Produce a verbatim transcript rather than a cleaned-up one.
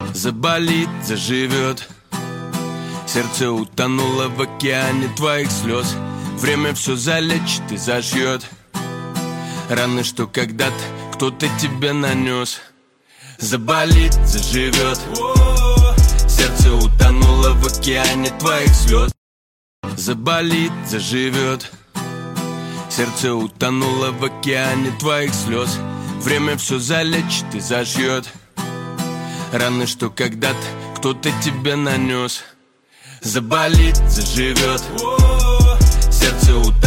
Заболит, заживет. Сердце утонуло в океане твоих слез. Время все залечит и зашьет раны, что когда-то кто-то тебе нанес. Заболит, заживет. Сердце утонуло в океане твоих слез. Заболит, заживет. Сердце утонуло в океане твоих слез. Время все залечит и зашьет раны, что когда-то кто-то тебе нанес. Заболит, заживет. Сердце утонуло